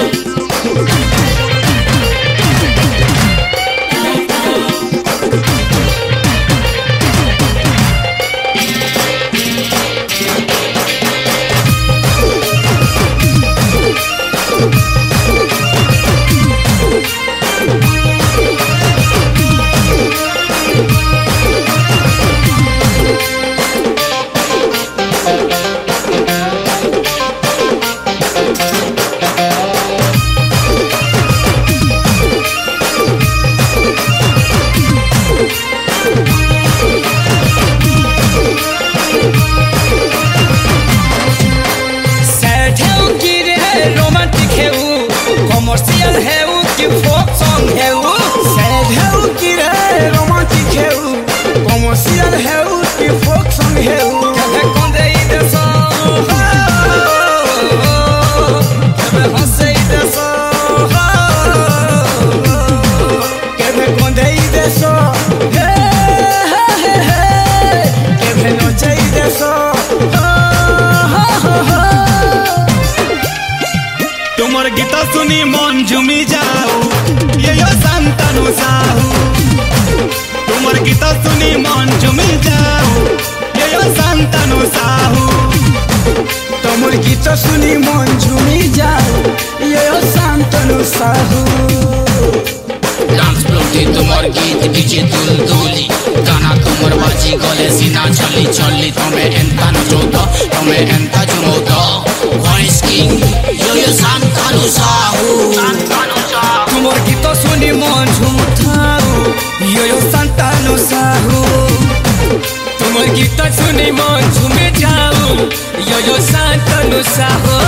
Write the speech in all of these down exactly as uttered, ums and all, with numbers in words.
Commercial है वो कि फोक सॉन्ग है वो, सैड है वो कि रे रोमांटिक है वो, कमर्शियल है वो कि फोक सॉन्ग है वो। कहे कंदे इधर सो कहे हंसे इधर सो कहे कंदे इधर सो हे हे हे कहे नचे इधर सो। तुमर गीत सुनी मन झुमी जाऊ ये यो संतानु साहू। तुमर गीत सुनी मन झुमी जाऊ ये यो संतानु साहू। तुमर गीत सुनी मन झुमी जाऊ ये यो संतानु साहू। डांस प्लोटी तुमर गीत डीजे दुल दुली गाना तुमर बाजी गले सीना चली चली तमे एंता नचोतो तमे एंता झुमोतो वॉइस किंग यो यो संतानु साहू संतानु साहू। तुमर गीत सुनी मन झुमथाऊ यो यो संतानु साहू। तुमर गीत सुनी मन झुमे जाऊ यो यो संतानु साहू।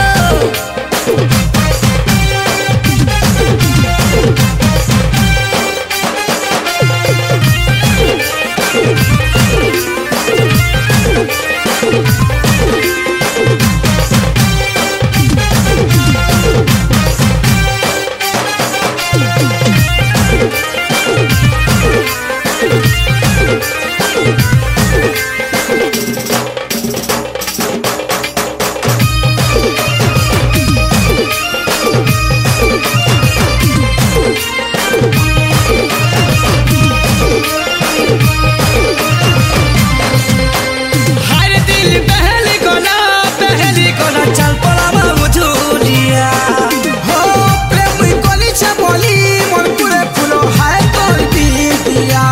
चल पड़ा मुझुरिया हो प्रेम कोली छे बोली मन पूरे फूलो है तोर दिया।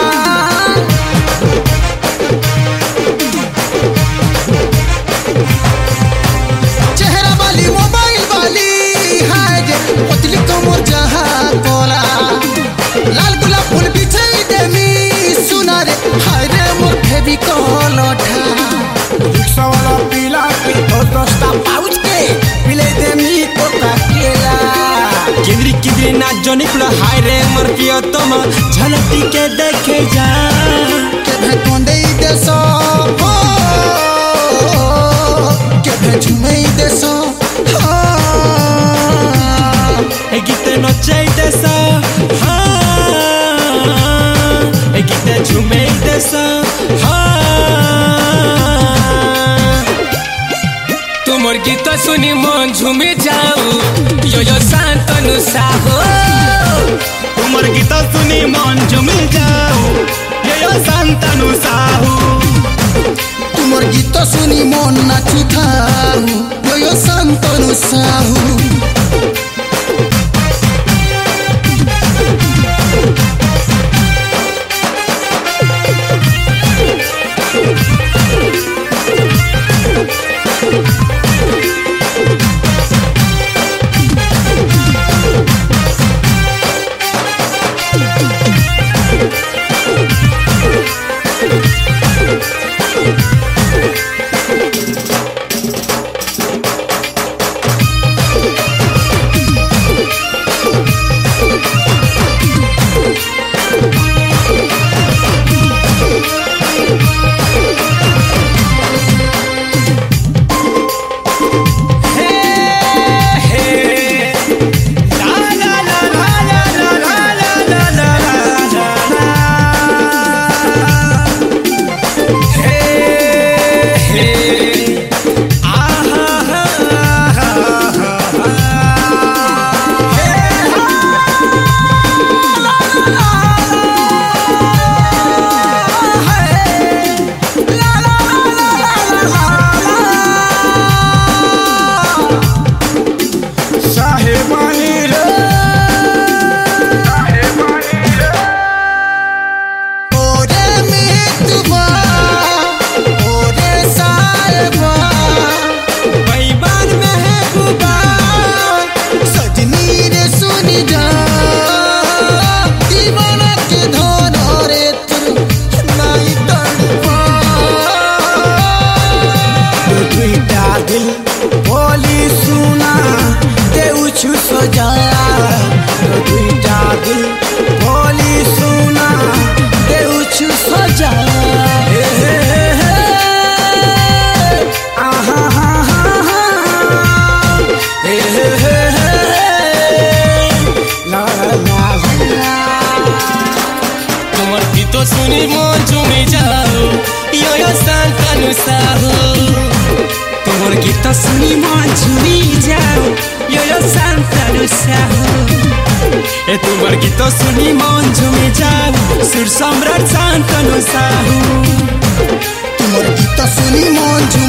चेहरा वाली मोबाइल वाली है जे पतली कमर जहाँ कोला लाल गुलाब फूल बिछे देमी सुना रे हाय रे मोर फेबी कोलोठा। रिक्शा वाला पीला पी तो दोस्ता पाउच के पिले दे मी कोका केला। किंद्री किंद्री ना जोनी कुला हाय रे मोर पियो तुम झलकी के देखे जा। के कंदे देसो हो के झुमे देसो हो ए गीते नचे देसो हा ए गीते झुमे देसो हा। तुमर गीत सुनी मन झुमे जाऊ यो यो संतानु साहू। तुमर गीत सुनी मन झुमी जाऊ ये यो संतानु साहू। तुमर गीत सुनी मन नाचुथाऊ यो यो संतानु साहू। यो यो शान्तनु साहु तोर गीत सुनी मन झुमी जाऊ यो यो शान्तनु साहु ए तोर गीत सुनी मन झुमी जाऊ सुर सम्राट शान्तनु साहु तुमर गीत सुनी मन झुमी